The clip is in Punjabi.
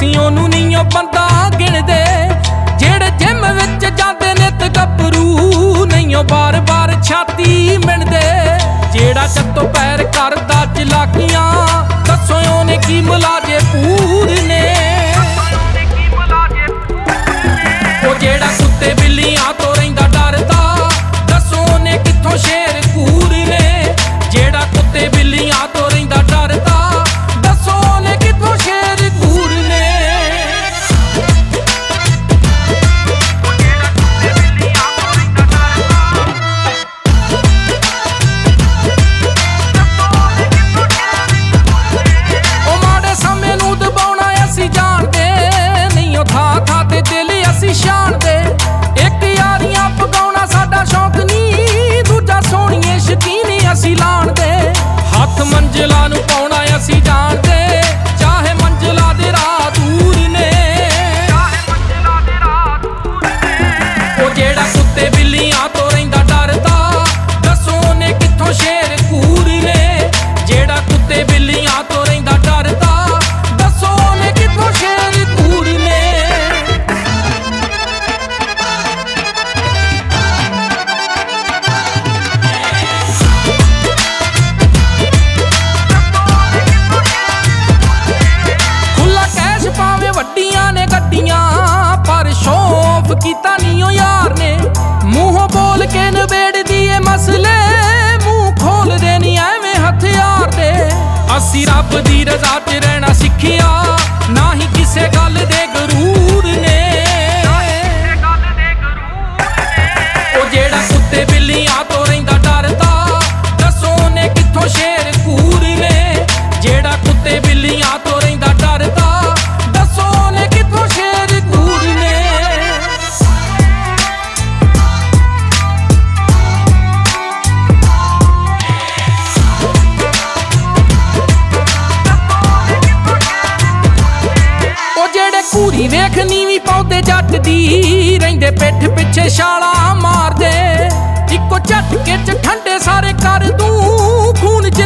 ਅਸੀਂ ਉਹਨੂੰ ਨਹੀਂ ਉਹ ਬੰਦਾ ਗਿਣਦੇ ਜਿਹੜੇ ਜਿਮ ਵਿੱਚ ਜਾਂਦੇ ਨਿਤ ਗੱਭਰੂ ਨਹੀਂ ਉਹ ਬਾਰ-ਬਾਰ ਛਾਤੀ ਮਿਣਦੇ ਜਿਹੜਾ ਚੱਤੋ ਪੈਰ ਕਰਦਾ ਚਲਾਕੀਆਂ ਦੱਸੋ ਉਹਨੇ ਕੀ ਮੁਲਾਜੇ ਪੂਰਨੇ ਉਹ ਜਿਹੜਾ ਕੁੱਤੇ ਬਿੱਲੀਆਂ ਤੋਂ ਰਹਿੰਦਾ ਡਰਦਾ ਦੱਸੋ ਉਹਨੇ ਕਿੱਥੋਂ ਸ਼ੇਰ ਕੂਰਨੇ ਜਿਹੜਾ ਕੁੱਤੇ ਬਿੱਲੀਆਂ ਤੋਂ ਰਹਿੰਦਾ ਡਰਦਾ ਦੱਸੋ ਉਹਨੇ ਕਿੱਥੋਂ ਸ਼ੇਰ ਕੂਰਨੇ ਉਹ ਮਾੜੇ ਸਮੇਂ ਨੂੰ ਦਬਾਉਣਾ ਅਸੀਂ ਜਾਣਦੇ ਨਹੀਂ ਉਹ ਥਾਂ ਤੇ ਦਿਲ ਅਸੀਂ ਸ਼ਾਨਦੇ ਇੱਕ ਯਾਰੀਆਂ ਪਗਾਉਣਾ ਸਾਡਾ ਸ਼ੌਕ ਨਹੀਂ ਦੂਜਾ ਸੋਹਣੀਏ ਸ਼ਕੀਨੀ ਅਸੀਂ ਲਾਣਦੇ ਹੱਥ ਮੰਜ਼ਿਲਾਂ ਨੂੰ ਪਾਉਣਾ ਅਸੀਂ ਜਾਣਦੇ ਚਾਹੇ ਮੰਜ਼ਿਲਾਂ ਦੇ ਰਾਹ ਦੂਰ ਨੇ ਉਹ ਜਿਹੜਾ ਕੁੱਤੇ ਬਿੱਲੀਆਂ ਤੋਂ ਰਹਿੰਦਾ ਡਰਦਾ ਦੱਸੋ ਉਹਨੇ ਕਿੱਥੋਂ ਸ਼ੇਰ ਕੂਰਨੇ ਜਿਹੜਾ ਕੁੱਤੇ ਬਿੱਲੀਆਂ ਤੋਂ ਰਹਿੰਦਾ ਡਰਦਾ ਦੱਸੋ ਉਹਨੇ ਕਿੱਥੋਂ ਸ਼ੇਰ ਕੂਰਨੇ ਵੱਡੀਆਂ ਨੇ ਗੱਡੀਆਂ ਪਰ ਸ਼ੌਫ ਕੀਤਾ ਨਹੀਂ ਉਹ ਯਾਰ ਨੇ ਮੂੰਹੋਂ ਬੋਲ ਕੇ ਨਿਬੇੜਦੀ ਏ ਮਸਲੇ ਮੂੰਹ ਖੋਲਦੇ ਨਹੀਂ ਐਵੇਂ ਹਥਿਆਰ ਦੇ ਅਸੀਂ ਰੱਬ ਦੀ ਰਜ਼ਾ 'ਚ ਰਹਿਣਾ ਸਿੱਖਿਆ ਨਾ ਹੀ ਕਿਸੇ ਗੱਲ ਦੇ ਗਰੂਰ ਨੇ ਉਹ ਜਿਹੜਾ ਕੁੱਤੇ ਬਿੱਲੀਆਂ ਤੋਂ ਰਹਿੰਦਾ ਡਰਦਾ ਦੱਸੋ ਉਹਨੇ ਕਿੱਥੋਂ ਸ਼ੇਰ ਕੂਰਨੇ ਜਿਹੜਾ ਕੁੱਤੇ ਬਿੱਲੀਆਂ ਤੋਂ ਰਹਿੰਦਾ ਡਰਦਾ ਘੂਰੀ ਵੇਖ ਨੀਵੀਂ ਪਾਉਂਦੇ ਜੱਟ ਦੀ ਰਹਿੰਦੇ ਪਿੱਠ ਪਿੱਛੇ ਛਾਲਾਂ ਮਾਰਦੇ ਇੱਕੋ ਝਟਕੇ 'ਚ ਠੰਡੇ ਸਾਰੇ ਕਰ ਦੂੰ ਖੂਨ